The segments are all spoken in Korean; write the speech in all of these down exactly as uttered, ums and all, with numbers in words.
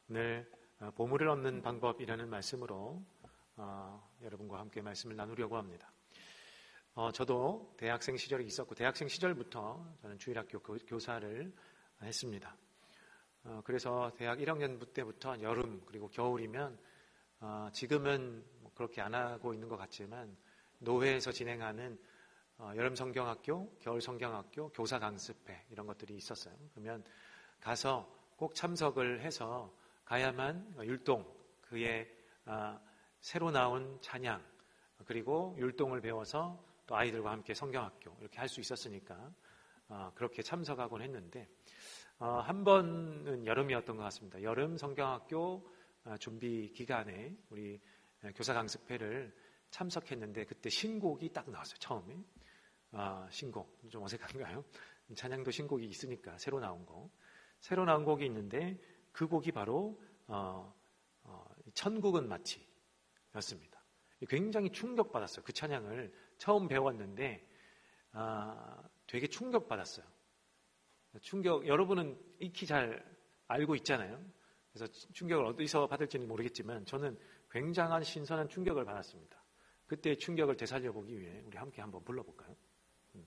오늘 보물을 얻는 방법이라는 말씀으로 어, 여러분과 함께 말씀을 나누려고 합니다. 어, 저도 대학생 시절이 있었고 대학생 시절부터 저는 주일학교 교사를 했습니다. 어, 그래서 대학 일 학년 때부터 여름 그리고 겨울이면 어, 지금은 뭐 그렇게 안 하고 있는 것 같지만 노회에서 진행하는 어, 여름 성경학교, 겨울 성경학교, 교사 강습회 이런 것들이 있었어요. 그러면 가서 꼭 참석을 해서 가야만 율동, 그의 아, 새로 나온 찬양, 그리고 율동을 배워서 또 아이들과 함께 성경학교 이렇게 할 수 있었으니까 어, 그렇게 참석하곤 했는데 어, 한 번은 여름이었던 것 같습니다. 여름 성경학교 어, 준비 기간에 우리 교사 강습회를 참석했는데 그때 신곡이 딱 나왔어요. 처음에 어, 신곡 좀 어색한가요? 찬양도 신곡이 있으니까 새로 나온 거 새로 나온 곡이 있는데 그 곡이 바로 어, 어, 천국은 마치 였습니다. 굉장히 충격받았어요. 그 찬양을 처음 배웠는데 아, 되게 충격받았어요. 충격, 여러분은 익히 잘 알고 있잖아요. 그래서 충격을 어디서 받을지는 모르겠지만 저는 굉장한 신선한 충격을 받았습니다. 그때의 충격을 되살려보기 위해 우리 함께 한번 불러볼까요? 음.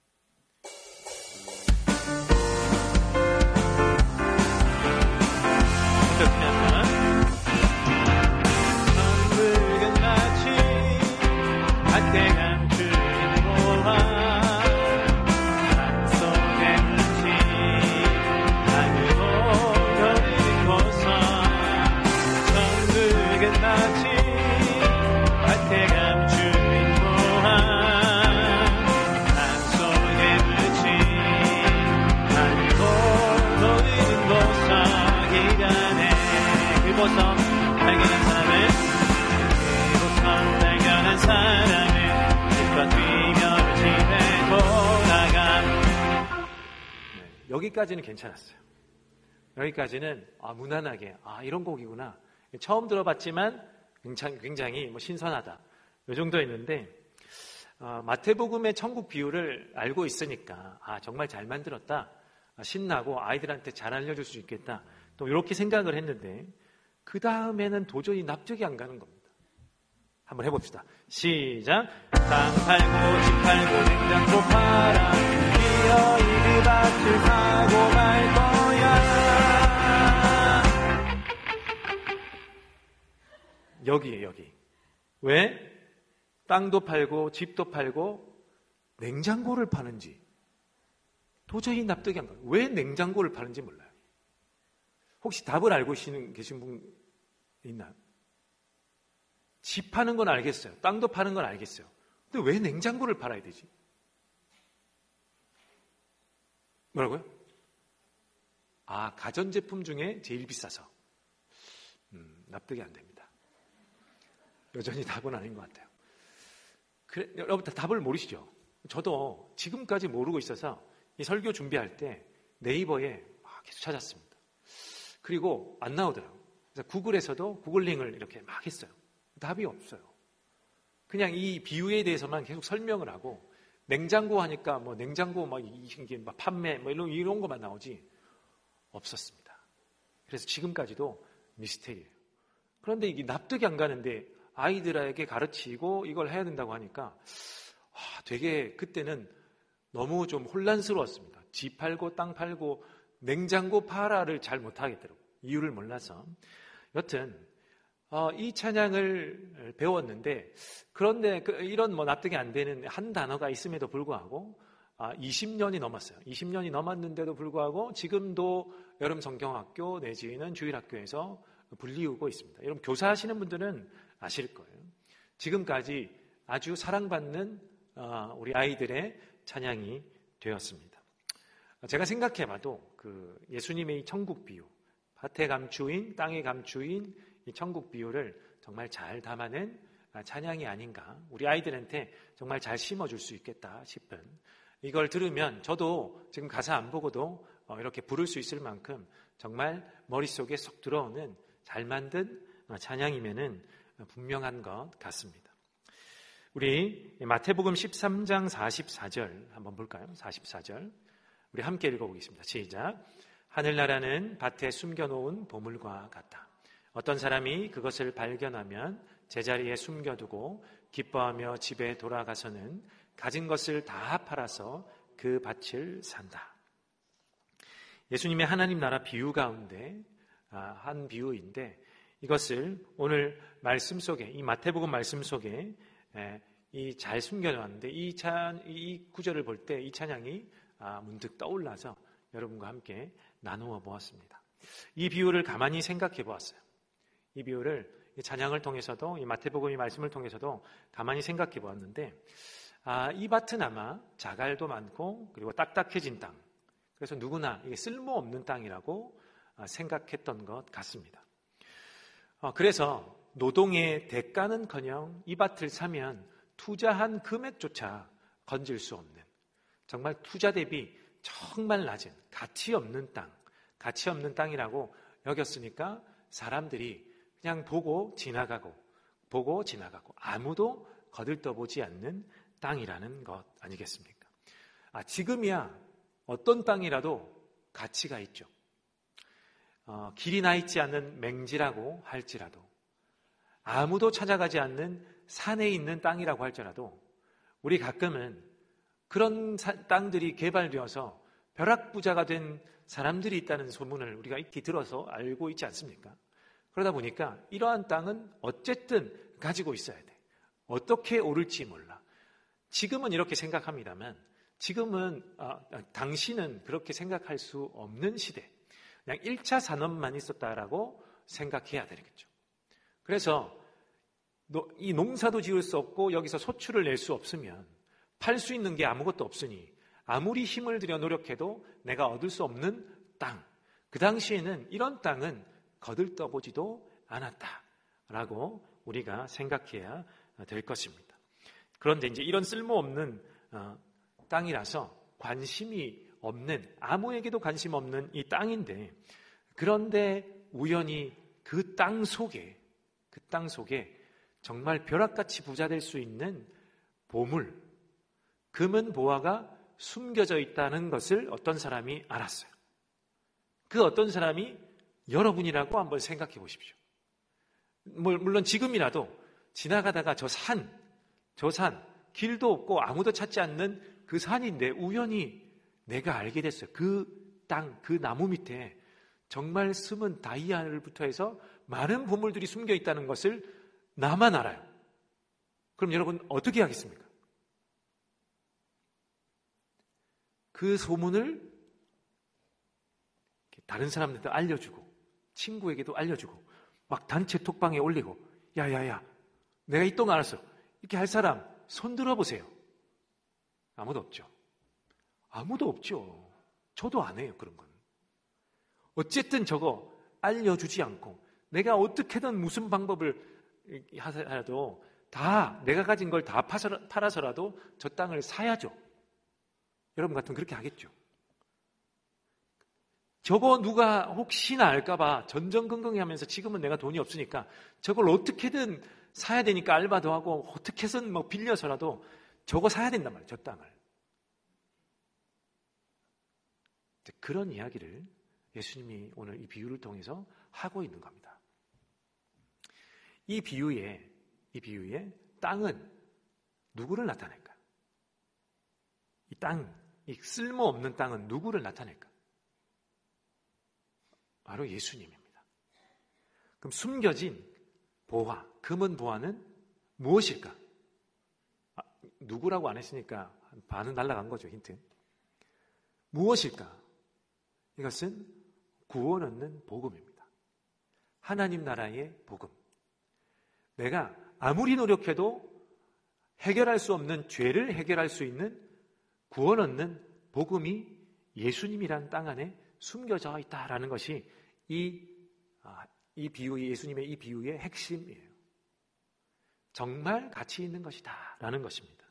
어떻게 하면 천국은 마치 밭에 감추인 고와 산속에 묻힌 하늘고 여린 곳서 천국은 마치 밭에 감추인 고와 산속에 묻힌 하늘고 여린 곳서 기간에 그곳서 발견한 사람을 그곳서 발견한 사람을 기껏 뛰며 집에 돌아가. 네, 여기까지는 괜찮았어요. 여기까지는 아, 무난하게 아 이런 곡이구나. 처음 들어봤지만 굉장히, 굉장히 뭐 신선하다. 이 정도였는데 어, 마태복음의 천국 비유를 알고 있으니까 아 정말 잘 만들었다. 아, 신나고 아이들한테 잘 알려줄 수 있겠다. 또 이렇게 생각을 했는데 그 다음에는 도저히 납득이 안 가는 겁니다. 한번 해봅시다. 시작. 땅 팔고 집 팔고 냉장고 팔아 기어이 그 밭을 사고 말 거야. 여기에 여기. 왜? 땅도 팔고 집도 팔고 냉장고를 파는지 도저히 납득이 안 가요. 왜 냉장고를 파는지 몰라요. 혹시 답을 알고 계신 분 있나요? 집 파는 건 알겠어요. 땅도 파는 건 알겠어요. 근데 왜 냉장고를 팔아야 되지? 뭐라고요? 아, 가전제품 중에 제일 비싸서. 음, 납득이 안 됩니다. 여전히 답은 아닌 것 같아요. 그래, 여러분 다 답을 모르시죠? 저도 지금까지 모르고 있어서 이 설교 준비할 때 네이버에 막 계속 찾았습니다. 그리고 안 나오더라고요. 그래서 구글에서도 구글링을 이렇게 막 했어요. 답이 없어요. 그냥 이 비유에 대해서만 계속 설명을 하고 냉장고 하니까 뭐 냉장고 막 이게 막 판매 뭐 이런 이런 것만 나오지 없었습니다. 그래서 지금까지도 미스테리예요. 그런데 이게 납득이 안 가는데 아이들에게 가르치고 이걸 해야 된다고 하니까 와, 되게 그때는 너무 좀 혼란스러웠습니다. 집 팔고 땅 팔고 냉장고 팔아를 잘 못하겠더라고요. 이유를 몰라서. 여튼 어, 이 찬양을 배웠는데 그런데 그, 이런 뭐 납득이 안 되는 한 단어가 있음에도 불구하고 아, 이십 년이 넘었어요. 이십 년이 넘었는데도 불구하고 지금도 여름 성경학교 내지는 주일학교에서 불리우고 있습니다. 여러분 교사하시는 분들은 아실 거예요. 지금까지 아주 사랑받는 어, 우리 아이들의 찬양이 되었습니다. 제가 생각해봐도 그 예수님의 이 천국 비유, 밭에 감추인 땅에 감추인 이 천국 비유를 정말 잘 담아낸 찬양이 아닌가. 우리 아이들한테 정말 잘 심어줄 수 있겠다 싶은 이걸 들으면 저도 지금 가사 안 보고도 이렇게 부를 수 있을 만큼 정말 머릿속에 쏙 들어오는 잘 만든 찬양이면은 분명한 것 같습니다. 우리 마태복음 십삼 장 사십사 절 한번 볼까요? 사십사 절 우리 함께 읽어보겠습니다. 시작. 하늘나라는 밭에 숨겨놓은 보물과 같다. 어떤 사람이 그것을 발견하면 제자리에 숨겨두고 기뻐하며 집에 돌아가서는 가진 것을 다 팔아서 그 밭을 산다. 예수님의 하나님 나라 비유 가운데 한 비유인데, 이것을 오늘 말씀 속에, 이 마태복음 말씀 속에 이 잘 숨겨놨는데, 이, 찬, 이 구절을 볼 때 이 찬양이 문득 떠올라서 여러분과 함께 나누어 보았습니다. 이 비유를 가만히 생각해 보았어요. 이 비유를 이 찬양을 통해서도, 이 마태복음 이 말씀을 통해서도 가만히 생각해 보았는데, 아, 이 밭은 아마 자갈도 많고 그리고 딱딱해진 땅, 그래서 누구나 이게 쓸모없는 땅이라고 생각했던 것 같습니다. 그래서 노동의 대가는커녕 이 밭을 사면 투자한 금액조차 건질 수 없는, 정말 투자 대비 정말 낮은 가치 없는 땅, 가치 없는 땅이라고 여겼으니까 사람들이 그냥 보고 지나가고 보고 지나가고 아무도 거들떠보지 않는 땅이라는 것 아니겠습니까? 아, 지금이야 어떤 땅이라도 가치가 있죠. 어, 길이 나 있지 않는 맹지라고 할지라도, 아무도 찾아가지 않는 산에 있는 땅이라고 할지라도, 우리 가끔은 그런 사, 땅들이 개발되어서 벼락부자가 된 사람들이 있다는 소문을 우리가 익히 들어서 알고 있지 않습니까? 그러다 보니까 이러한 땅은 어쨌든 가지고 있어야 돼. 어떻게 오를지 몰라. 지금은 이렇게 생각합니다만, 지금은 아, 당시는 그렇게 생각할 수 없는 시대, 그냥 일 차 산업만 있었다라고 생각해야 되겠죠. 그래서 이 농사도 지을 수 없고 여기서 소출을 낼 수 없으면 팔 수 있는 게 아무것도 없으니 아무리 힘을 들여 노력해도 내가 얻을 수 없는 땅, 그 당시에는 이런 땅은 거들떠보지도 않았다라고 우리가 생각해야 될 것입니다. 그런데 이제 이런 쓸모없는 어, 땅이라서 관심이 없는, 아무에게도 관심 없는 이 땅인데, 그런데 우연히 그 땅 속에 그 땅 속에 정말 벼락같이 부자 될 수 있는 보물, 금은 보화가 숨겨져 있다는 것을 어떤 사람이 알았어요. 그 어떤 사람이 여러분이라고 한번 생각해 보십시오. 물론 지금이라도 지나가다가 저 산, 저 산, 길도 없고 아무도 찾지 않는 그 산인데 우연히 내가 알게 됐어요. 그 땅, 그 나무 밑에 정말 숨은 다이아를부터 해서 많은 보물들이 숨겨 있다는 것을 나만 알아요. 그럼 여러분 어떻게 하겠습니까? 그 소문을 다른 사람들한테 알려주고, 친구에게도 알려주고, 막 단체 톡방에 올리고, 야야야, 내가 이 똥 알았어, 이렇게 할 사람 손 들어보세요. 아무도 없죠. 아무도 없죠. 저도 안 해요, 그런 건. 어쨌든 저거 알려주지 않고 내가 어떻게든 무슨 방법을 하더라도 다 내가 가진 걸 다 팔아서라도 저 땅을 사야죠. 여러분 같으면 그렇게 하겠죠. 저거 누가 혹시나 알까봐 전전긍긍히 하면서 지금은 내가 돈이 없으니까 저걸 어떻게든 사야 되니까 알바도 하고 어떻게든 뭐 빌려서라도 저거 사야 된단 말이에요, 저 땅을. 그런 이야기를 예수님이 오늘 이 비유를 통해서 하고 있는 겁니다. 이 비유에, 이 비유에 땅은 누구를 나타낼까? 이 땅, 이 쓸모없는 땅은 누구를 나타낼까? 바로 예수님입니다. 그럼 숨겨진 보화, 금은 보화는 무엇일까? 아, 누구라고 안 했으니까 반은 날아간 거죠, 힌트. 무엇일까? 이것은 구원 얻는 복음입니다. 하나님 나라의 복음. 내가 아무리 노력해도 해결할 수 없는 죄를 해결할 수 있는 구원 얻는 복음이 예수님이란 땅 안에 숨겨져 있다라는 것이 이, 이 비유, 예수님의 이 비유의 핵심이에요. 정말 가치 있는 것이다 라는 것입니다.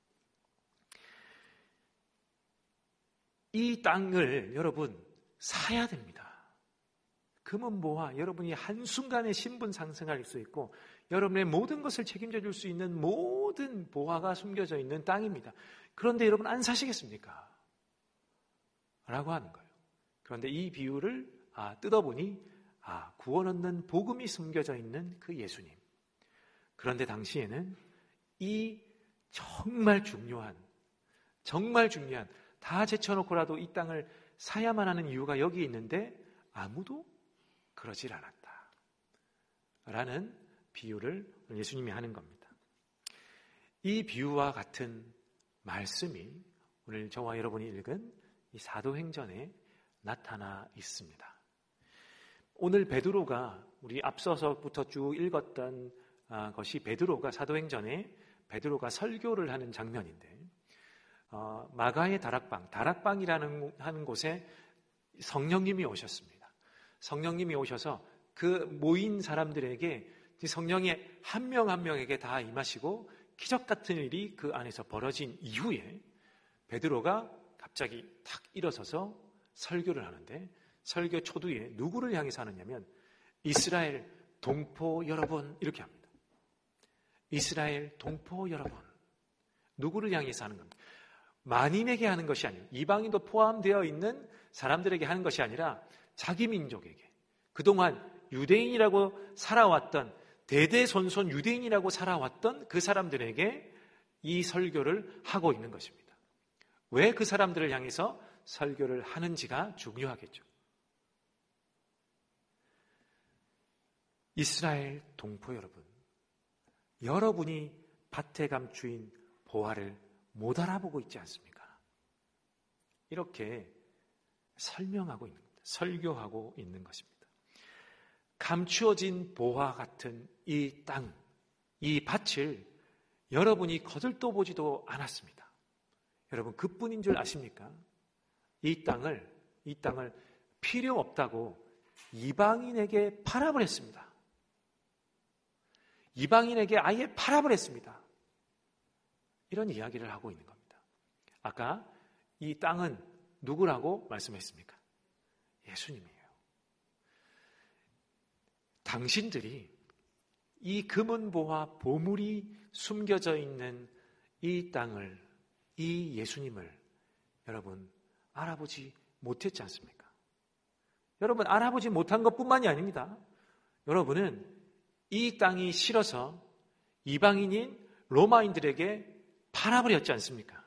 이 땅을 여러분 사야 됩니다. 금은 보화, 여러분이 한순간에 신분 상승할 수 있고 여러분의 모든 것을 책임져 줄 수 있는 모든 보화가 숨겨져 있는 땅입니다. 그런데 여러분 안 사시겠습니까? 라고 하는 거예요. 그런데 이 비유를 아, 뜯어보니 아, 구원 얻는 복음이 숨겨져 있는 그 예수님. 그런데 당시에는 이 정말 중요한, 정말 중요한, 다 제쳐놓고라도 이 땅을 사야만 하는 이유가 여기 있는데 아무도 그러질 않았다 라는 비유를 예수님이 하는 겁니다. 이 비유와 같은 말씀이 오늘 저와 여러분이 읽은 이 사도행전에 나타나 있습니다. 오늘 베드로가 우리 앞서서부터 쭉 읽었던 것이 베드로가 사도행전에 베드로가 설교를 하는 장면인데 어, 마가의 다락방, 다락방이라는 하는 곳에 성령님이 오셨습니다. 성령님이 오셔서 그 모인 사람들에게 성령이 한 명 한 명에게 다 임하시고 기적 같은 일이 그 안에서 벌어진 이후에 베드로가 갑자기 탁 일어서서 설교를 하는데 설교 초두에 누구를 향해서 하느냐면 이스라엘 동포 여러분 이렇게 합니다. 이스라엘 동포 여러분. 누구를 향해서 하는 겁니다. 만인에게 하는 것이 아니에요. 이방인도 포함되어 있는 사람들에게 하는 것이 아니라 자기 민족에게, 그동안 유대인이라고 살아왔던, 대대손손 유대인이라고 살아왔던 그 사람들에게 이 설교를 하고 있는 것입니다. 왜 그 사람들을 향해서 설교를 하는지가 중요하겠죠. 이스라엘 동포 여러분, 여러분이 밭에 감추인 보화를 못 알아보고 있지 않습니까? 이렇게 설명하고 있는 겁니다. 설교하고 있는 것입니다. 감추어진 보화 같은 이 땅, 이 밭을 여러분이 거들떠 보지도 않았습니다. 여러분 그뿐인 줄 아십니까? 이 땅을, 이 땅을 필요 없다고 이방인에게 팔아버렸습니다. 이방인에게 아예 팔아버렸습니다. 이런 이야기를 하고 있는 겁니다. 아까 이 땅은 누구라고 말씀했습니까? 예수님이에요. 당신들이 이 금은보화 보물이 숨겨져 있는 이 땅을, 이 예수님을 여러분 알아보지 못했지 않습니까? 여러분 알아보지 못한 것뿐만이 아닙니다. 여러분은 이 땅이 싫어서 이방인인 로마인들에게 팔아버렸지 않습니까?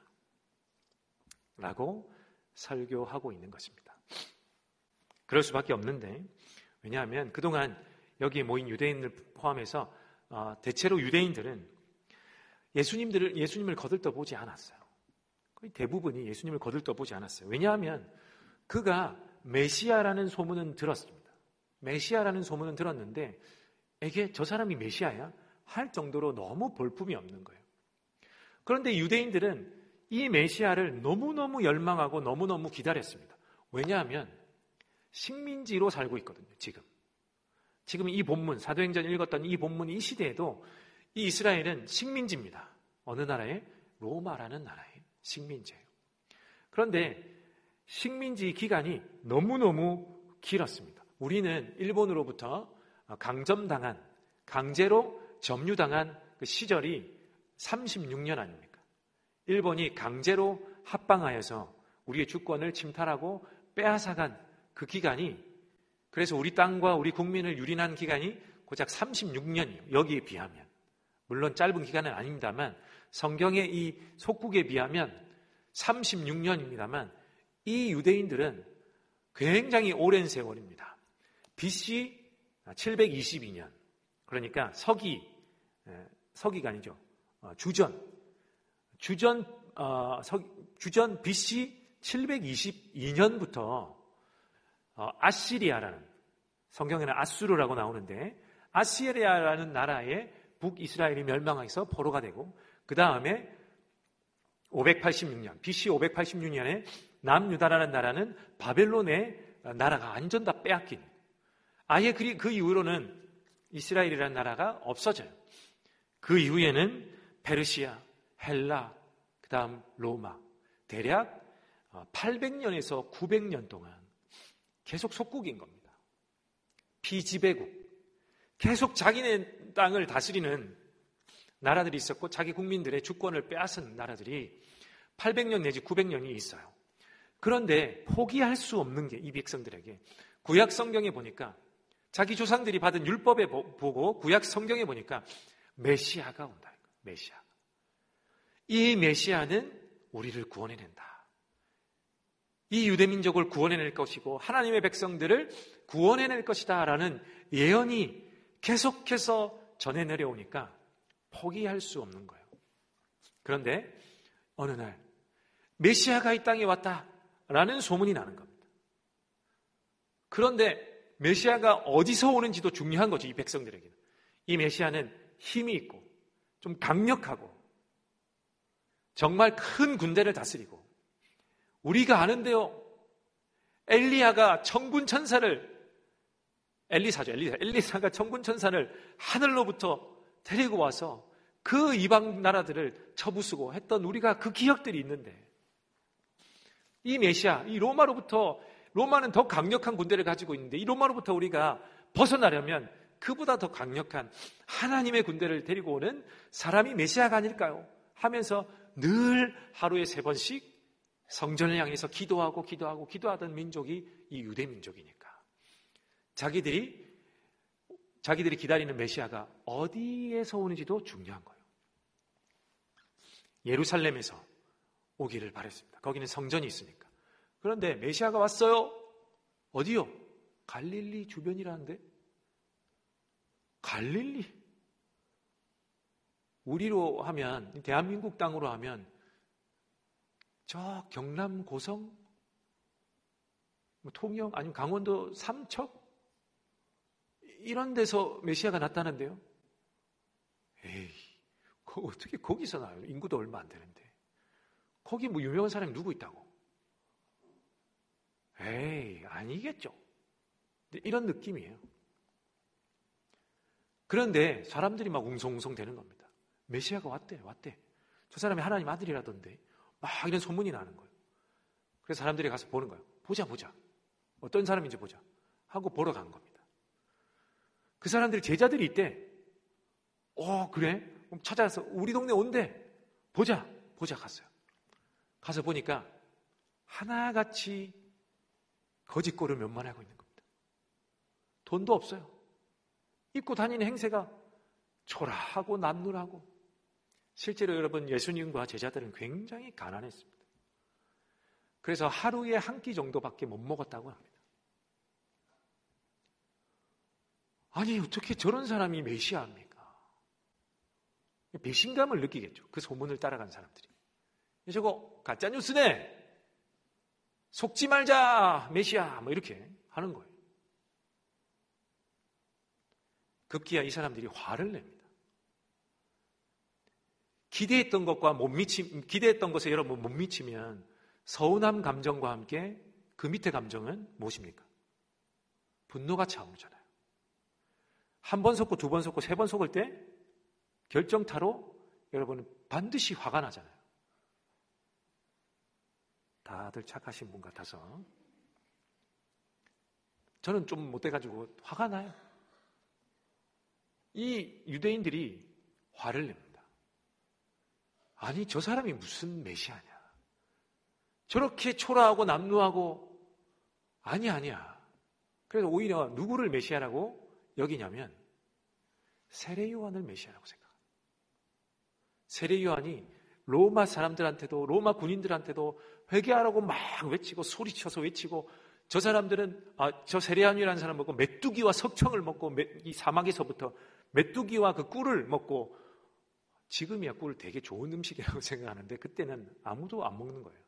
라고 설교하고 있는 것입니다. 그럴 수밖에 없는데, 왜냐하면 그동안 여기에 모인 유대인을 포함해서 어, 대체로 유대인들은 예수님들을, 예수님을 거들떠 보지 않았어요. 거의 대부분이 예수님을 거들떠 보지 않았어요. 왜냐하면 그가 메시아라는 소문은 들었습니다. 메시아라는 소문은 들었는데 이게 저 사람이 메시아야? 할 정도로 너무 볼품이 없는 거예요. 그런데 유대인들은 이 메시아를 너무너무 열망하고 너무너무 기다렸습니다. 왜냐하면 식민지로 살고 있거든요. 지금 지금 이 본문, 사도행전 읽었던 이 본문, 이 시대에도 이 이스라엘은 식민지입니다. 어느 나라에? 로마라는 나라의 식민지예요. 그런데 식민지 기간이 너무너무 길었습니다. 우리는 일본으로부터 강점당한, 강제로 점유당한 그 시절이 삼십육 년 아닙니까? 일본이 강제로 합방하여서 우리의 주권을 침탈하고 빼앗아간 그 기간이, 그래서 우리 땅과 우리 국민을 유린한 기간이 고작 삼십육 년이에요. 여기에 비하면. 물론 짧은 기간은 아닙니다만 성경의 이 속국에 비하면 삼십육 년입니다만 이 유대인들은 굉장히 오랜 세월입니다. 비씨 칠백이십이 년, 그러니까 서기, 서기가 아니죠. 주전, 주전, 어, 서, 주전 비씨 칠백이십이 년부터 어, 아시리아라는, 성경에는 아수르라고 나오는데 아시리아라는 나라에 북이스라엘이 멸망해서 포로가 되고, 그 다음에 오백팔십육 년, 비씨 오백팔십육 년에 남유다라는 나라는 바벨론의 나라가 완전 다 빼앗긴, 아예 그, 그 이후로는 이스라엘이라는 나라가 없어져요. 그 이후에는 페르시아, 헬라, 그 다음 로마, 대략 팔백 년에서 구백 년 동안 계속 속국인 겁니다. 피지배국, 계속 자기네 땅을 다스리는 나라들이 있었고 자기 국민들의 주권을 빼앗은 나라들이 팔백 년 내지 구백 년이 있어요. 그런데 포기할 수 없는 게 이 백성들에게 구약 성경에 보니까 자기 조상들이 받은 율법에 보고 구약 성경에 보니까 메시아가 온다. 메시아. 이 메시아는 우리를 구원해낸다. 이 유대민족을 구원해낼 것이고 하나님의 백성들을 구원해낼 것이다 라는 예언이 계속해서 전해 내려오니까 포기할 수 없는 거예요. 그런데 어느 날 메시아가 이 땅에 왔다라는 소문이 나는 겁니다. 그런데 메시아가 어디서 오는지도 중요한 거죠. 이 백성들에게는. 이 메시아는 힘이 있고 좀 강력하고 정말 큰 군대를 다스리고 우리가 아는데요. 엘리야가 천군 천사를 엘리사죠. 엘리사. 엘리사가 천군 천사를 하늘로부터 데리고 와서 그 이방 나라들을 쳐부수고 했던 우리가 그 기억들이 있는데 이 메시아, 이 로마로부터 로마는 더 강력한 군대를 가지고 있는데 이 로마로부터 우리가 벗어나려면 그보다 더 강력한 하나님의 군대를 데리고 오는 사람이 메시아가 아닐까요? 하면서 늘 하루에 세 번씩 성전을 향해서 기도하고 기도하고 기도하던 민족이 이 유대 민족이니까 자기들이 자기들이 기다리는 메시아가 어디에서 오는지도 중요한 거예요. 예루살렘에서 오기를 바랬습니다. 거기는 성전이 있으니까. 그런데 메시아가 왔어요. 어디요? 갈릴리 주변이라는데? 갈릴리? 우리로 하면, 대한민국 땅으로 하면 저 경남 고성, 통영, 아니면 강원도 삼척 이런 데서 메시아가 났다는데요. 에이, 어떻게 거기서 나요? 인구도 얼마 안 되는데. 거기 뭐 유명한 사람이 누구 있다고? 에이, 아니겠죠. 이런 느낌이에요. 그런데 사람들이 막 웅성웅성 되는 겁니다. 메시아가 왔대, 왔대. 저 사람이 하나님 아들이라던데. 막 이런 소문이 나는 거예요. 그래서 사람들이 가서 보는 거예요. 보자, 보자. 어떤 사람인지 보자. 하고 보러 간 겁니다. 그 사람들이 제자들이 있대. 어, 그래? 그럼 찾아서 우리 동네 온대. 보자, 보자 갔어요. 가서 보니까 하나같이 거짓골을 면만하고 있는 겁니다. 돈도 없어요. 입고 다니는 행세가 초라하고 남루하고 실제로 여러분 예수님과 제자들은 굉장히 가난했습니다. 그래서 하루에 한 끼 정도밖에 못 먹었다고 합니다. 아니 어떻게 저런 사람이 메시아입니까? 배신감을 느끼겠죠. 그 소문을 따라간 사람들이. 저거 가짜뉴스네. 속지 말자 메시아 뭐 이렇게 하는 거예요. 급기야 이 사람들이 화를 냅니다. 기대했던 것과 못 미치, 기대했던 것에 여러분 못 미치면 서운함 감정과 함께 그 밑에 감정은 무엇입니까? 분노가 차오르잖아요. 한 번 속고 두 번 속고 세 번 속을 때 결정타로 여러분은 반드시 화가 나잖아요. 다들 착하신 분 같아서 저는 좀 못돼가지고 화가 나요. 이 유대인들이 화를 냅니다. 아니 저 사람이 무슨 메시아냐. 저렇게 초라하고 남루하고 아니 아니야. 그래서 오히려 누구를 메시아라고 여기냐면 세례 요한을 메시아라고 생각합니다. 세례 요한이 로마 사람들한테도 로마 군인들한테도 회개하라고 막 외치고 소리쳐서 외치고 저 사람들은 아, 저 세례 요한이라는 사람 먹고 메뚜기와 석청을 먹고 이 사막에서부터 메뚜기와 그 꿀을 먹고 지금이야 꿀 되게 좋은 음식이라고 생각하는데 그때는 아무도 안 먹는 거예요.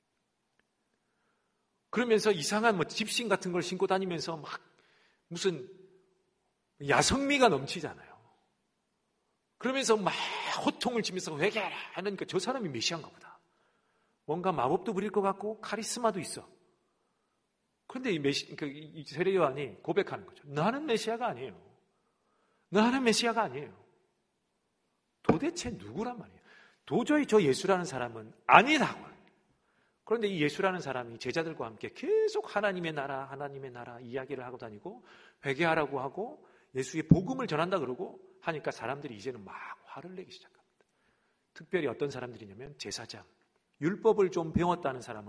그러면서 이상한 뭐 집신 같은 걸 신고 다니면서 막 무슨 야성미가 넘치잖아요. 그러면서 막 호통을 치면서 회개하라 하니까 저 사람이 메시아인가 보다. 뭔가 마법도 부릴 것 같고 카리스마도 있어. 그런데 이 메시, 그, 이 세례 요한이 고백하는 거죠. 나는 메시아가 아니에요. 나는 메시아가 아니에요. 도대체 누구란 말이에요? 도저히 저 예수라는 사람은 아니라고요. 그런데 이 예수라는 사람이 제자들과 함께 계속 하나님의 나라, 하나님의 나라 이야기를 하고 다니고 회개하라고 하고 예수의 복음을 전한다 그러고 하니까 사람들이 이제는 막 화를 내기 시작합니다. 특별히 어떤 사람들이냐면 제사장, 율법을 좀 배웠다는 사람은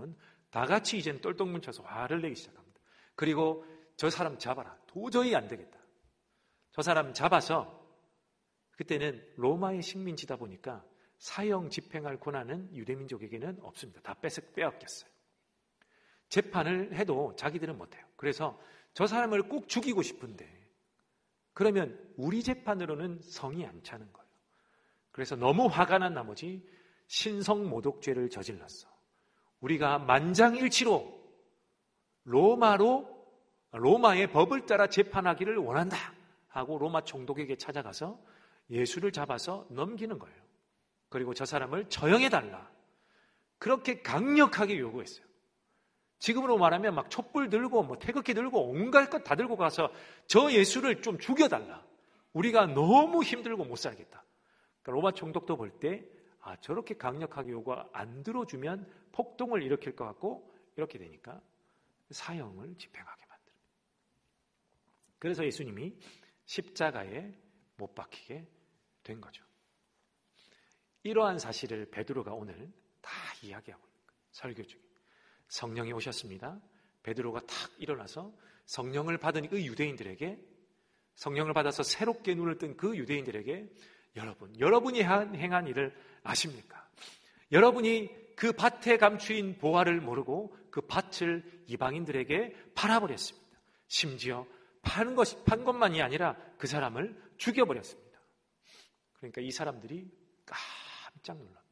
다 같이 이제는 똘똘 뭉쳐서 화를 내기 시작합니다. 그리고 저 사람 잡아라. 도저히 안 되겠다. 저 사람 잡아서, 그때는 로마의 식민지다 보니까 사형 집행할 권한은 유대민족에게는 없습니다. 다 뺏어 빼앗겼어요. 재판을 해도 자기들은 못해요. 그래서 저 사람을 꼭 죽이고 싶은데 그러면 우리 재판으로는 성이 안 차는 거예요. 그래서 너무 화가 난 나머지 신성모독죄를 저질렀어. 우리가 만장일치로 로마로 로마의 법을 따라 재판하기를 원한다 하고 로마 총독에게 찾아가서 예수를 잡아서 넘기는 거예요. 그리고 저 사람을 처형해달라. 그렇게 강력하게 요구했어요. 지금으로 말하면 막 촛불 들고 뭐 태극기 들고 온갖 것 다 들고 가서 저 예수를 좀 죽여달라. 우리가 너무 힘들고 못 살겠다. 그러니까 로마 총독도 볼 때 아, 저렇게 강력하게 요구 안 들어주면 폭동을 일으킬 것 같고 이렇게 되니까 사형을 집행하게 만듭니다. 그래서 예수님이 십자가에 못 박히게 된 거죠. 이러한 사실을 베드로가 오늘 다 이야기하고 있는 거예요. 설교 중에. 성령이 오셨습니다. 베드로가 탁 일어나서 성령을 받은 그 유대인들에게, 성령을 받아서 새롭게 눈을 뜬 그 유대인들에게 여러분, 여러분이 행한 일을 아십니까? 여러분이 그 밭에 감추인 보화를 모르고 그 밭을 이방인들에게 팔아버렸습니다. 심지어 파는 것이, 판 것만이 아니라 그 사람을 죽여버렸습니다. 그러니까 이 사람들이 깜짝 놀랍니다.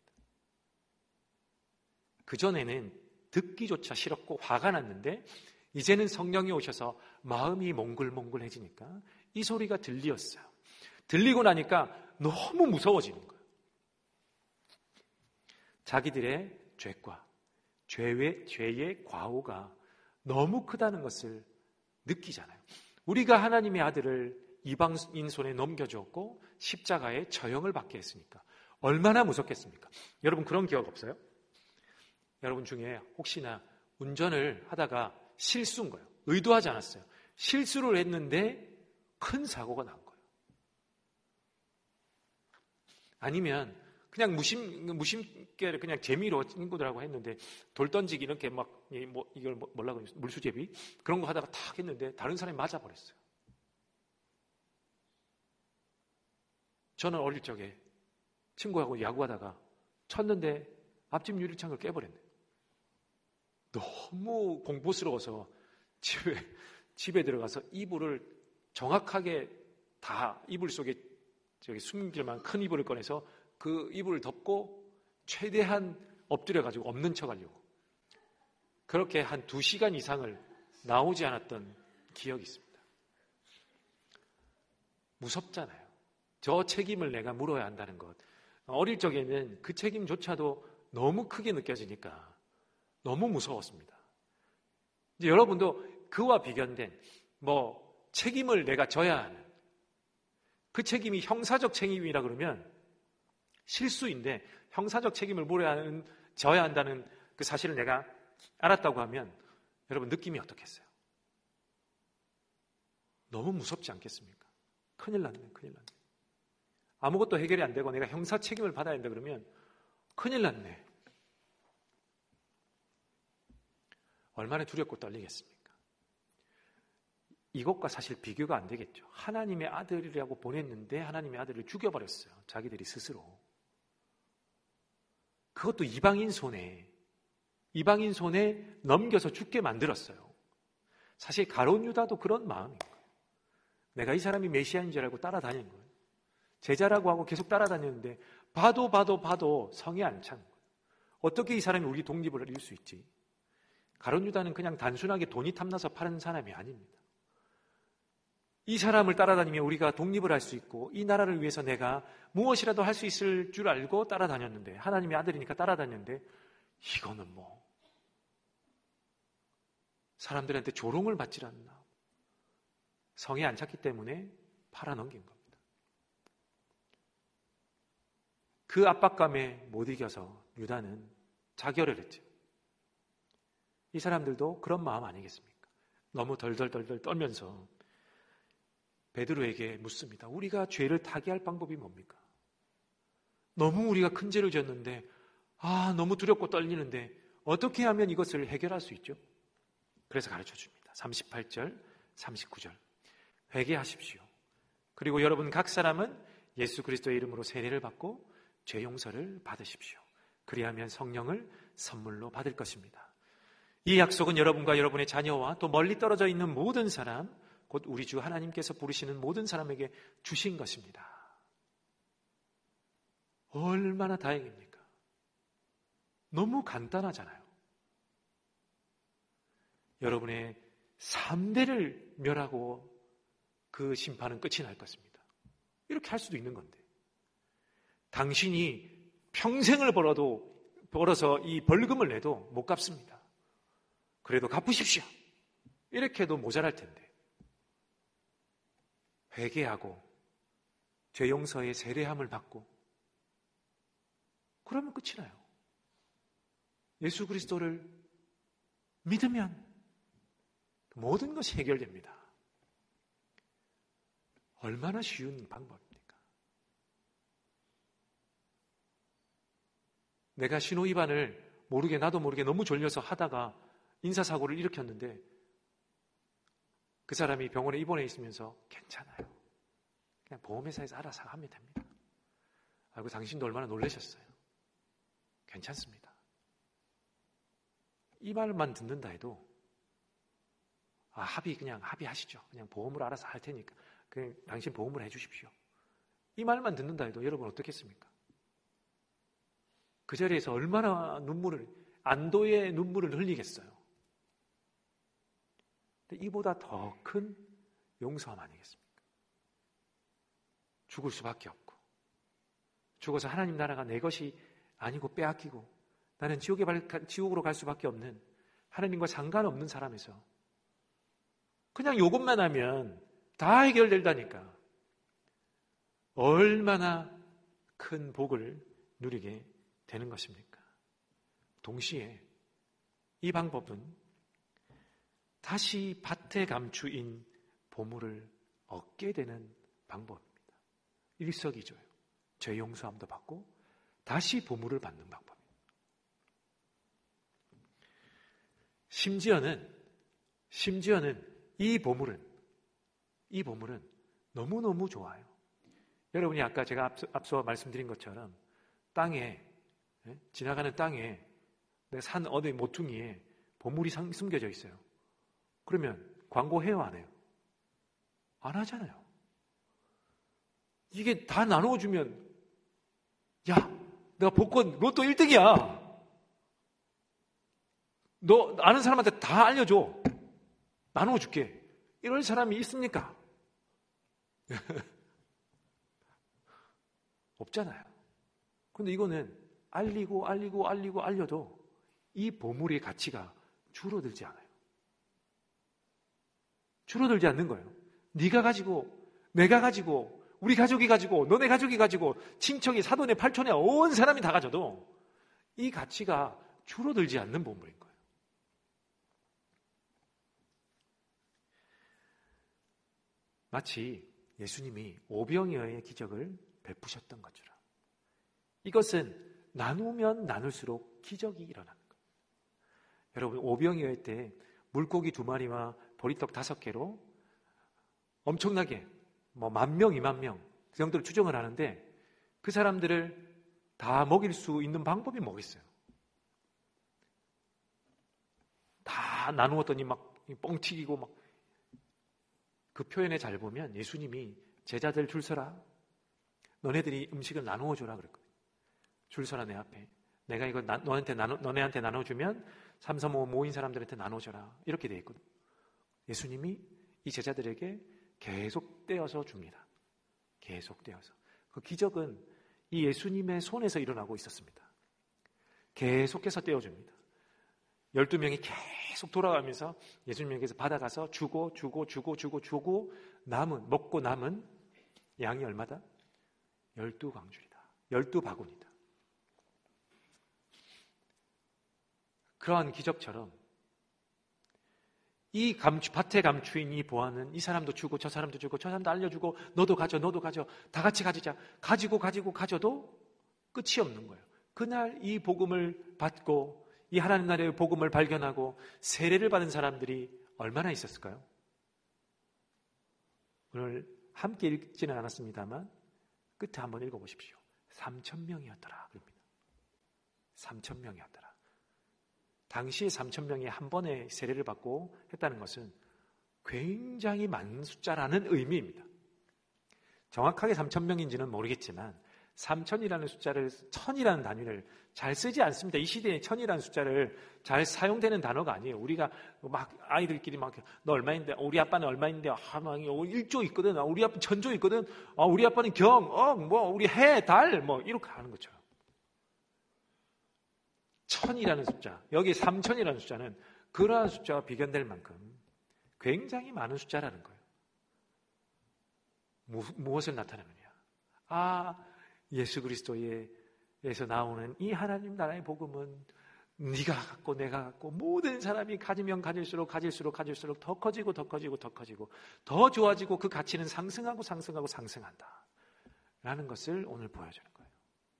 그전에는 듣기조차 싫었고 화가 났는데 이제는 성령이 오셔서 마음이 몽글몽글해지니까 이 소리가 들리었어요. 들리고 나니까 너무 무서워지는 거예요. 자기들의 죄과 죄의, 죄의 과오가 너무 크다는 것을 느끼잖아요. 우리가 하나님의 아들을 이방인 손에 넘겨주었고 십자가에 처형을 받게 했으니까 얼마나 무섭겠습니까? 여러분 그런 기억 없어요? 여러분 중에 혹시나 운전을 하다가 실수인 거예요. 의도하지 않았어요. 실수를 했는데 큰 사고가 난 거예요. 아니면 그냥 무심, 무심께 그냥 재미로 친구들하고 했는데 돌 던지기 이렇게 막, 뭐, 이걸 뭐라고 그러죠? 물수제비? 그런 거 하다가 탁 했는데 다른 사람이 맞아버렸어요. 저는 어릴 적에 친구하고 야구하다가 쳤는데 앞집 유리창을 깨버렸네요. 너무 공포스러워서 집에, 집에 들어가서 이불을 정확하게 다 이불 속에 저기 숨길만 큰 이불을 꺼내서 그 이불을 덮고 최대한 엎드려가지고 없는 척 하려고. 그렇게 한 두 시간 이상을 나오지 않았던 기억이 있습니다. 무섭잖아요. 저 책임을 내가 물어야 한다는 것. 어릴 적에는 그 책임조차도 너무 크게 느껴지니까 너무 무서웠습니다. 이제 여러분도 그와 비견된 뭐 책임을 내가 져야 하는 그 책임이 형사적 책임이라 그러면 실수인데 형사적 책임을 물어야 하는, 져야 한다는 그 사실을 내가 알았다고 하면 여러분 느낌이 어떻겠어요? 너무 무섭지 않겠습니까? 큰일 났네, 큰일 났네. 아무것도 해결이 안 되고 내가 형사 책임을 받아야 된다 그러면 큰일 났네. 얼마나 두렵고 떨리겠습니까? 이것과 사실 비교가 안 되겠죠. 하나님의 아들이라고 보냈는데 하나님의 아들을 죽여버렸어요. 자기들이 스스로. 그것도 이방인 손에, 이방인 손에 넘겨서 죽게 만들었어요. 사실 가룟 유다도 그런 마음인 거예요. 내가 이 사람이 메시아인 줄 알고 따라다니는 거예요. 제자라고 하고 계속 따라다녔는데 봐도 봐도 봐도 성에 안 찬 거예요. 어떻게 이 사람이 우리 독립을 이룰 수 있지? 가룟 유다는 그냥 단순하게 돈이 탐나서 파는 사람이 아닙니다. 이 사람을 따라다니면 우리가 독립을 할 수 있고 이 나라를 위해서 내가 무엇이라도 할 수 있을 줄 알고 따라다녔는데 하나님의 아들이니까 따라다녔는데 이거는 뭐 사람들한테 조롱을 받질 않나. 성에 안 찼기 때문에 팔아넘긴 겁니다. 그 압박감에 못 이겨서 유다는 자결을 했죠. 이 사람들도 그런 마음 아니겠습니까? 너무 덜덜덜덜 떨면서 베드로에게 묻습니다. 우리가 죄를 타개할 방법이 뭡니까? 너무 우리가 큰 죄를 지었는데 아 너무 두렵고 떨리는데 어떻게 하면 이것을 해결할 수 있죠? 그래서 가르쳐 줍니다. 삼십팔 절, 삼십구 절. 회개하십시오. 그리고 여러분 각 사람은 예수 그리스도의 이름으로 세례를 받고 죄 용서를 받으십시오. 그리하면 성령을 선물로 받을 것입니다. 이 약속은 여러분과 여러분의 자녀와 또 멀리 떨어져 있는 모든 사람, 곧 우리 주 하나님께서 부르시는 모든 사람에게 주신 것입니다. 얼마나 다행입니까? 너무 간단하잖아요. 여러분의 삼 대를 멸하고 그 심판은 끝이 날 것입니다. 이렇게 할 수도 있는 건데, 당신이 평생을 벌어도 벌어서 이 벌금을 내도 못 갚습니다. 그래도 갚으십시오. 이렇게 해도 모자랄 텐데, 회개하고 죄 용서의 세례함을 받고 그러면 끝이 나요. 예수 그리스도를 믿으면 모든 것이 해결됩니다. 얼마나 쉬운 방법입니까? 내가 신호 위반을 모르게 나도 모르게 너무 졸려서 하다가 인사사고를 일으켰는데 그 사람이 병원에 입원해 있으면서 괜찮아요, 그냥 보험회사에서 알아서 하면 됩니다. 아이고, 당신도 얼마나 놀라셨어요. 괜찮습니다. 이 말만 듣는다 해도 아, 합의 그냥 합의하시죠. 그냥 보험으로 알아서 할 테니까 그냥 당신 보험으로 해주십시오. 이 말만 듣는다 해도 여러분 어떻겠습니까? 그 자리에서 얼마나 눈물을, 안도의 눈물을 흘리겠어요. 근데 이보다 더 큰 용서함 아니겠습니까? 죽을 수밖에 없고, 죽어서 하나님 나라가 내 것이 아니고 빼앗기고 나는 지옥에 지옥으로 갈 수밖에 없는, 하나님과 상관없는 사람에서 그냥 요것만 하면 다 해결된다니까 얼마나 큰 복을 누리게 되는 것입니까? 동시에 이 방법은 다시 밭에 감추인 보물을 얻게 되는 방법입니다. 일석이조예요. 죄 용서함도 받고 다시 보물을 받는 방법입니다. 심지어는 심지어는 이 보물은 이 보물은 너무너무 좋아요. 여러분이 아까 제가 앞서, 앞서 말씀드린 것처럼 땅에, 예? 지나가는 땅에 산 어디 모퉁이에 보물이 숨겨져 있어요. 그러면 광고해요, 안 해요? 안 하잖아요. 이게 다 나누어주면, 야, 내가 복권 로또 일 등이야. 너 아는 사람한테 다 알려줘. 나누어줄게. 이런 사람이 있습니까? 없잖아요. 그런데 이거는 알리고 알리고 알리고 알려도 이 보물의 가치가 줄어들지 않아요. 줄어들지 않는 거예요. 네가 가지고, 내가 가지고, 우리 가족이 가지고, 너네 가족이 가지고, 친척이, 사돈에, 팔촌에 온 사람이 다 가져도 이 가치가 줄어들지 않는 보물인 거예요. 마치 예수님이 오병이어의 기적을 베푸셨던 것처럼 이것은 나누면 나눌수록 기적이 일어나는 거예요. 여러분, 오병이어 때 물고기 두 마리와 보리떡 다섯 개로 엄청나게 뭐 만 명, 이만 명 그 정도로 추정을 하는데 그 사람들을 다 먹일 수 있는 방법이 뭐겠어요? 다 나누었더니 막 뻥튀기고 막, 그 표현에 잘 보면 예수님이 제자들 줄 서라, 너네들이 음식을 나누어 줘라 그랬거든요. 줄 서라 내 앞에. 내가 이거 나, 너한테 나눠, 너네한테 나눠주면 삼삼오오 모인 사람들한테 나눠줘라, 이렇게 돼 있거든요. 예수님이 이 제자들에게 계속 떼어서 줍니다. 계속 떼어서. 그 기적은 이 예수님의 손에서 일어나고 있었습니다. 계속해서 떼어줍니다. 열두 명이 계속 돌아가면서 예수님에게서 받아가서 주고 주고 주고 주고 주고 남은, 먹고 남은 양이 얼마다? 열두 광줄이다. 열두 바구니다. 그러한 기적처럼 이 감추, 밭에 감추인 이 보화는 이 사람도 주고 저 사람도 주고 저 사람도 알려주고 너도 가져 너도 가져 다 같이 가지자. 가지고 가지고 가져도 끝이 없는 거예요. 그날 이 복음을 받고 이 하나님 나라의 복음을 발견하고 세례를 받은 사람들이 얼마나 있었을까요? 오늘 함께 읽지는 않았습니다만 끝에 한번 읽어보십시오. 삼천 명이었더라 그럽니다. 삼천 명이었더라. 당시에 삼천 명이 한 번에 세례를 받고 했다는 것은 굉장히 많은 숫자라는 의미입니다. 정확하게 삼천 명인지는 모르겠지만 삼천이라는 숫자를, 천이라는 단위를 잘 쓰지 않습니다. 이 시대에 천이라는 숫자를 잘 사용되는 단어가 아니에요. 우리가 막 아이들끼리 막 너 얼마인데, 우리 아빠는 얼마인데, 아, 막 일조 있거든, 우리 아빠 천조 있거든, 아, 우리 아빠는 경, 어, 뭐 우리 해, 달, 뭐 이렇게 하는 것처럼. 천이라는 숫자, 여기 삼천이라는 숫자는 그러한 숫자와 비견될 만큼 굉장히 많은 숫자라는 거예요. 무, 무엇을 나타내느냐? 아, 예수 그리스도에서 나오는 이 하나님 나라의 복음은 네가 갖고 내가 갖고 모든 사람이 가지면 가질수록 가질수록 가질수록 더 커지고 더 커지고 더 커지고 더 좋아지고 그 가치는 상승하고 상승하고 상승한다 라는 것을 오늘 보여주는 거예요.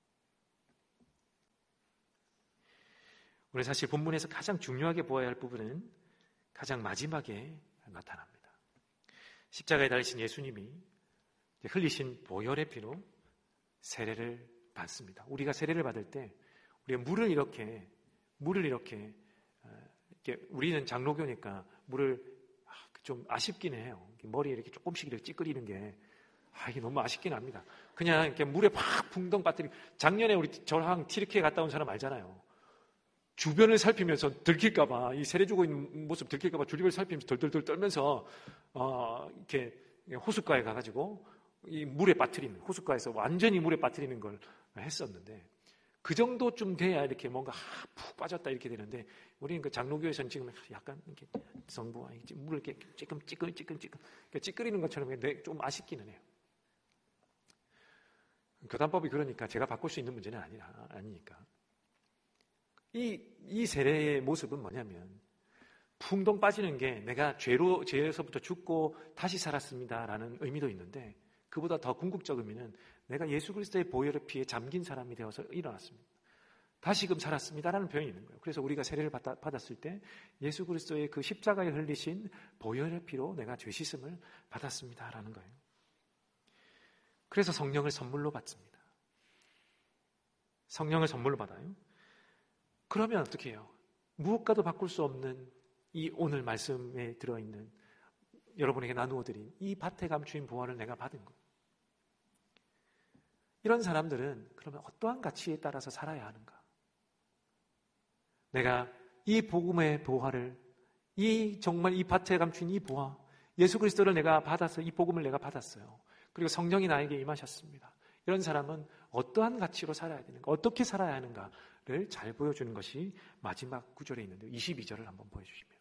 우리 사실 본문에서 가장 중요하게 보아야 할 부분은 가장 마지막에 나타납니다. 십자가에 달리신 예수님이 흘리신 보혈의 피로 세례를 받습니다. 우리가 세례를 받을 때 우리가 물을 이렇게 물을 이렇게, 이렇게 우리는 장로교니까 물을 좀 아쉽긴 해요. 머리에 이렇게 조금씩 이렇게 찌끄리는 게 아, 이게 너무 아쉽긴 합니다. 그냥 이렇게 물에 팍 붕덩 빠뜨리고, 작년에 우리 저랑 튀르키예 갔다 온 사람 알잖아요. 주변을 살피면서 들킬까봐, 이 세례 주고 있는 모습 들킬까봐 주변을 살피면서 덜덜덜 떨면서 어, 이렇게 호숫가에 가가지고 이 물에 빠뜨리는, 호숫가에서 완전히 물에 빠뜨리는 걸 했었는데, 그 정도쯤 돼야 이렇게 뭔가 아, 푹 빠졌다 이렇게 되는데, 우리는 그 장로교에서는 지금 약간 이렇게 성부 물을 이렇게 찌끔 찌끔 찌끔 찌끔 찌끄리는 것처럼 좀 아쉽기는 해요. 교단법이 그러니까 제가 바꿀 수 있는 문제는 아니라 아니니까. 이, 이 세례의 모습은 뭐냐면, 풍덩 빠지는 게 내가 죄로, 죄에서부터 죽고 다시 살았습니다라는 의미도 있는데, 그보다 더 궁극적 의미는 내가 예수 그리스도의 보혈의 피에 잠긴 사람이 되어서 일어났습니다. 다시금 살았습니다라는 표현이 있는 거예요. 그래서 우리가 세례를 받, 받았을 때 예수 그리스도의 그 십자가에 흘리신 보혈의 피로 내가 죄 씻음을 받았습니다라는 거예요. 그래서 성령을 선물로 받습니다. 성령을 선물로 받아요. 그러면 어떻게 해요? 무엇과도 바꿀 수 없는 이 오늘 말씀에 들어있는, 여러분에게 나누어드린 이 밭에 감추인 보화를 내가 받은 것. 이런 사람들은 그러면 어떠한 가치에 따라서 살아야 하는가? 내가 이 복음의 보화를, 이 정말 이 밭에 감춘 이 보화, 예수 그리스도를 내가 받아서 이 복음을 내가 받았어요. 그리고 성령이 나에게 임하셨습니다. 이런 사람은 어떠한 가치로 살아야 되는가, 어떻게 살아야 하는가를 잘 보여주는 것이 마지막 구절에 있는데, 이십이 절을 한번 보여주시면,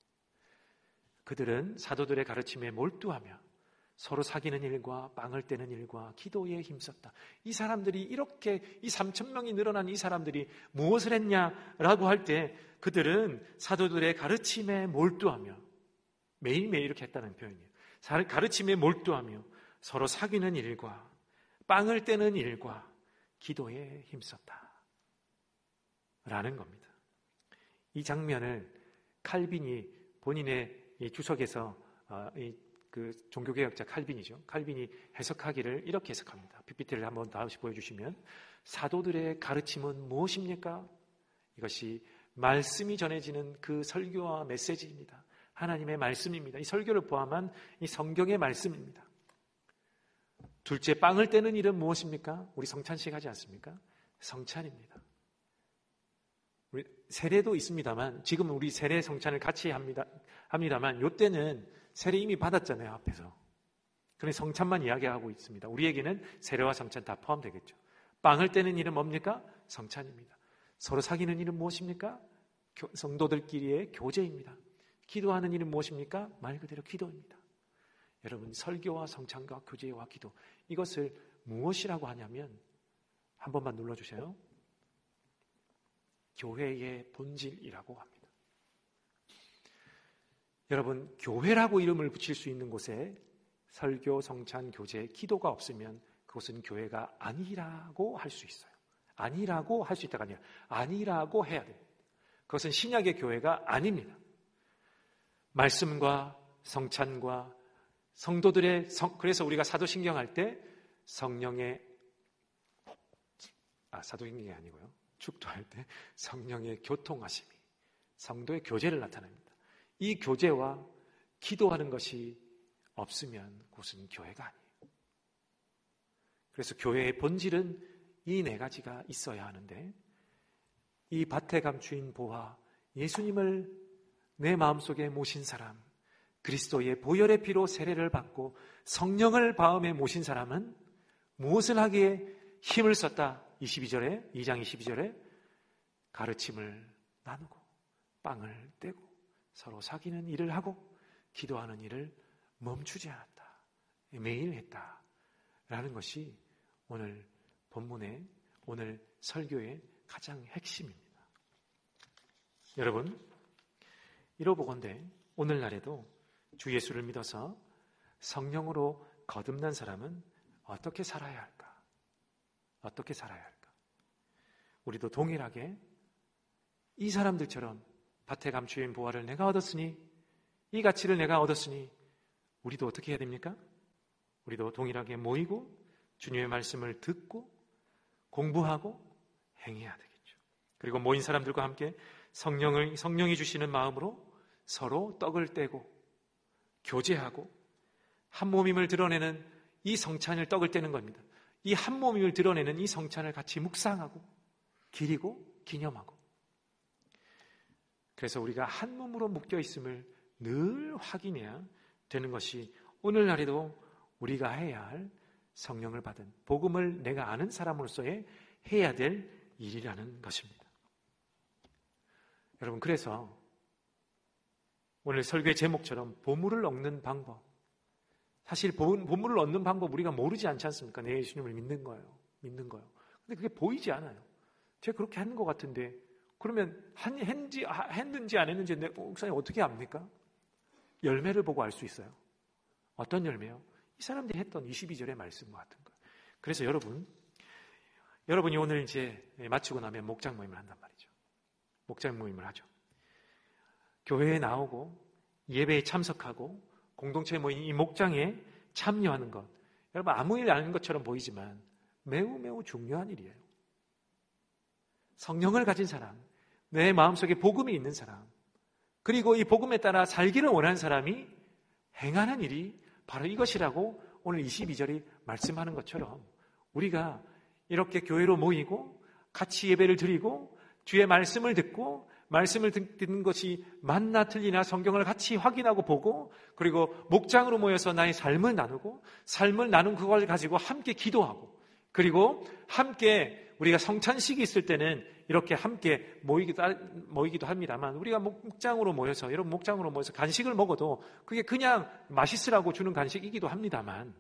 그들은 사도들의 가르침에 몰두하며 서로 사귀는 일과 빵을 떼는 일과 기도에 힘썼다. 이 사람들이 이렇게, 이 삼천 명이 늘어난 이 사람들이 무엇을 했냐라고 할 때, 그들은 사도들의 가르침에 몰두하며, 매일매일 이렇게 했다는 표현이에요. 가르침에 몰두하며 서로 사귀는 일과 빵을 떼는 일과 기도에 힘썼다 라는 겁니다. 이 장면을 칼빈이 본인의 이 주석에서 어, 이 그 종교개혁자 칼빈이죠. 칼빈이 해석하기를 이렇게 해석합니다. 피피티를 한번 다시 보여주시면, 사도들의 가르침은 무엇입니까? 이것이 말씀이 전해지는 그 설교와 메시지입니다. 하나님의 말씀입니다. 이 설교를 포함한 이 성경의 말씀입니다. 둘째, 빵을 떼는 일은 무엇입니까? 우리 성찬식 하지 않습니까? 성찬입니다. 우리 세례도 있습니다만, 지금 우리 세례 성찬을 같이 합니다, 합니다만, 요때는 세례 이미 받았잖아요, 앞에서. 그런데 성찬만 이야기하고 있습니다. 우리에게는 세례와 성찬 다 포함되겠죠. 빵을 떼는 일은 뭡니까? 성찬입니다. 서로 사귀는 일은 무엇입니까? 교, 성도들끼리의 교제입니다. 기도하는 일은 무엇입니까? 말 그대로 기도입니다. 여러분, 설교와 성찬과 교제와 기도, 이것을 무엇이라고 하냐면, 한 번만 눌러주세요. 교회의 본질이라고 합니다. 여러분, 교회라고 이름을 붙일 수 있는 곳에 설교, 성찬, 교제, 기도가 없으면 그것은 교회가 아니라고 할 수 있어요. 아니라고 할 수 있다가 아니라 아니라고 해야 됩니다. 그것은 신약의 교회가 아닙니다. 말씀과 성찬과 성도들의 성, 그래서 우리가 사도신경 할 때 성령의 아 사도신경이 아니고요. 축도할 때 성령의 교통하심이 성도의 교제를 나타냅니다. 이 교제와 기도하는 것이 없으면 그것은 교회가 아니에요. 그래서 교회의 본질은 이 네 가지가 있어야 하는데, 이 밭에 감추인 보화, 예수님을 내 마음속에 모신 사람, 그리스도의 보혈의 피로 세례를 받고 성령을 마음에 모신 사람은 무엇을 하기에 힘을 썼다? 이십이 절에, 이 장 이십이 절에 가르침을 나누고 빵을 떼고 서로 사귀는 일을 하고 기도하는 일을 멈추지 않았다. 매일 했다. 라는 것이 오늘 본문의, 오늘 설교의 가장 핵심입니다. 여러분, 이러보건대 오늘날에도 주 예수를 믿어서 성령으로 거듭난 사람은 어떻게 살아야 할까? 어떻게 살아야 할까? 우리도 동일하게 이 사람들처럼 밭에 감추인 보화를 내가 얻었으니, 이 가치를 내가 얻었으니 우리도 어떻게 해야 됩니까? 우리도 동일하게 모이고 주님의 말씀을 듣고 공부하고 행해야 되겠죠. 그리고 모인 사람들과 함께 성령을, 성령이 주시는 마음으로 서로 떡을 떼고 교제하고 한 몸임을 드러내는 이 성찬을 떡을 떼는 겁니다. 이 한 몸임을 드러내는 이 성찬을 같이 묵상하고 기리고 기념하고, 그래서 우리가 한 몸으로 묶여 있음을 늘 확인해야 되는 것이 오늘날에도 우리가 해야 할 성령을 받은 복음을 내가 아는 사람으로서의 해야 될 일이라는 것입니다. 여러분, 그래서 오늘 설교의 제목처럼 보물을 얻는 방법, 사실 보물을 얻는 방법 우리가 모르지 않지 않습니까? 내 예수님을 믿는 거예요. 믿는 거예요. 근데 그게 보이지 않아요. 제가 그렇게 하는 것 같은데, 그러면 한, 했는지, 했는지 안 했는지 내 목사님 어떻게 압니까? 열매를 보고 알 수 있어요. 어떤 열매요? 이 사람들이 했던 이십이 절의 말씀과 같은 거예요. 그래서 여러분, 여러분이 오늘 이제 마치고 나면 목장 모임을 한단 말이죠. 목장 모임을 하죠. 교회에 나오고 예배에 참석하고 공동체에 모인 이 목장에 참여하는 것, 여러분 아무 일 아닌 것처럼 보이지만 매우 매우 중요한 일이에요. 성령을 가진 사람, 내 마음속에 복음이 있는 사람, 그리고 이 복음에 따라 살기를 원하는 사람이 행하는 일이 바로 이것이라고 오늘 이십이 절이 말씀하는 것처럼 우리가 이렇게 교회로 모이고 같이 예배를 드리고 주의 말씀을 듣고 말씀을 듣는 것이 맞나 틀리나 성경을 같이 확인하고 보고, 그리고 목장으로 모여서 나의 삶을 나누고 삶을 나눈 그걸 가지고 함께 기도하고, 그리고 함께 우리가 성찬식이 있을 때는 이렇게 함께 모이기도, 모이기도 합니다만, 우리가 목장으로 모여서, 여러분 목장으로 모여서 간식을 먹어도 그게 그냥 맛있으라고 주는 간식이기도 합니다만,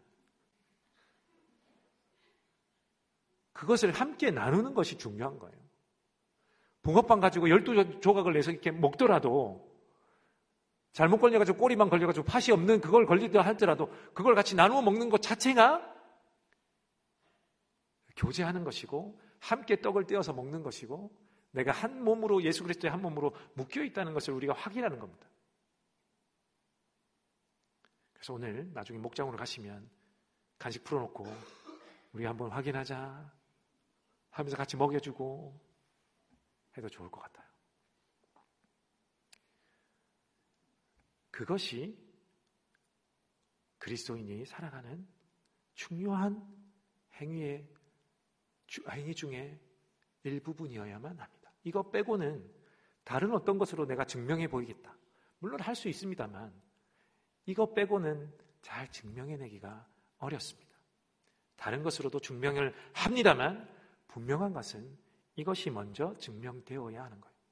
그것을 함께 나누는 것이 중요한 거예요. 붕어빵 가지고 열두 조각을 내서 이렇게 먹더라도, 잘못 걸려가지고 꼬리만 걸려가지고 팥이 없는 그걸 걸리다 하더라도 그걸 같이 나누어 먹는 것 자체가 교제하는 것이고 함께 떡을 떼어서 먹는 것이고 내가 한 몸으로, 예수 그리스도의 한 몸으로 묶여 있다는 것을 우리가 확인하는 겁니다. 그래서 오늘 나중에 목장으로 가시면 간식 풀어놓고 우리 한번 확인하자 하면서 같이 먹여주고 해도 좋을 것 같아요. 그것이 그리스도인이 살아가는 중요한 행위의 행위 중에 일부분이어야만 합니다. 이거 빼고는 다른 어떤 것으로 내가 증명해 보이겠다, 물론 할 수 있습니다만 이거 빼고는 잘 증명해내기가 어렵습니다. 다른 것으로도 증명을 합니다만 분명한 것은 이것이 먼저 증명되어야 하는 거예요.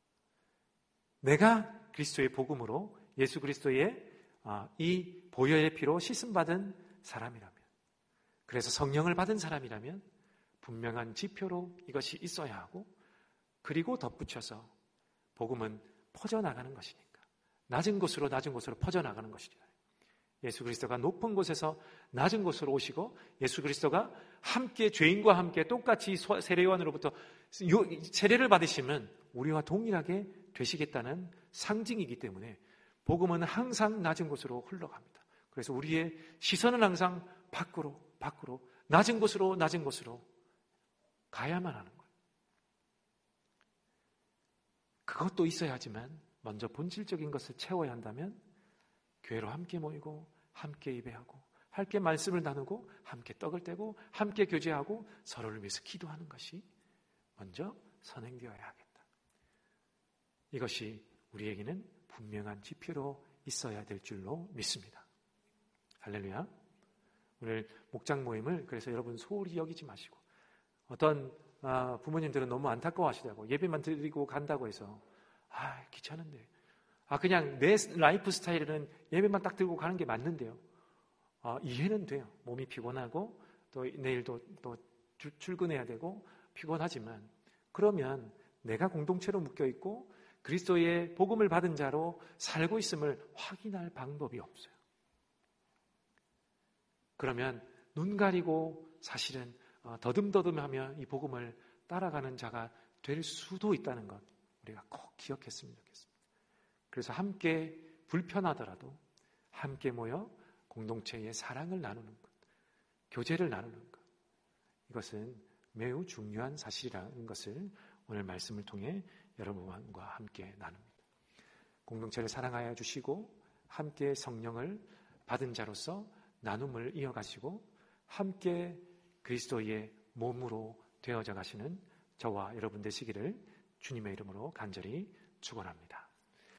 내가 그리스도의 복음으로 예수 그리스도의 이 보혈의 피로 씻음받은 사람이라면, 그래서 성령을 받은 사람이라면 분명한 지표로 이것이 있어야 하고, 그리고 덧붙여서 복음은 퍼져나가는 것이니까 낮은 곳으로 낮은 곳으로 퍼져나가는 것이잖아요. 예수 그리스도가 높은 곳에서 낮은 곳으로 오시고, 예수 그리스도가 함께 죄인과 함께 똑같이 세례요한으로부터 세례를 받으시면 우리와 동일하게 되시겠다는 상징이기 때문에 복음은 항상 낮은 곳으로 흘러갑니다. 그래서 우리의 시선은 항상 밖으로 밖으로 낮은 곳으로 낮은 곳으로 가야만 하는 거예요. 그것도 있어야 하지만 먼저 본질적인 것을 채워야 한다면 교회로 함께 모이고 함께 예배하고 함께 말씀을 나누고 함께 떡을 떼고 함께 교제하고 서로를 위해서 기도하는 것이 먼저 선행되어야 하겠다. 이것이 우리에게는 분명한 지표로 있어야 될 줄로 믿습니다. 할렐루야. 오늘 목장 모임을 그래서 여러분 소홀히 여기지 마시고 어떤 아, 부모님들은 너무 안타까워하시더라고. 예배만 드리고 간다고 해서 아 귀찮은데 아 그냥 내 라이프 스타일은 예배만 딱 들고 가는 게 맞는데요. 아, 이해는 돼요. 몸이 피곤하고 또 내일도 또 출근해야 되고 피곤하지만 그러면 내가 공동체로 묶여 있고 그리스도의 복음을 받은 자로 살고 있음을 확인할 방법이 없어요. 그러면 눈 가리고 사실은 더듬더듬하며 이 복음을 따라가는 자가 될 수도 있다는 것 우리가 꼭 기억했으면 좋겠습니다. 그래서 함께 불편하더라도 함께 모여 공동체의 사랑을 나누는 것, 교제를 나누는 것 이것은 매우 중요한 사실이라는 것을 오늘 말씀을 통해 여러분과 함께 나눕니다. 공동체를 사랑하여 주시고 함께 성령을 받은 자로서 나눔을 이어가시고 함께 그리스도의 몸으로 되어져 가시는 저와 여러분 되시기를 주님의 이름으로 간절히 축원합니다.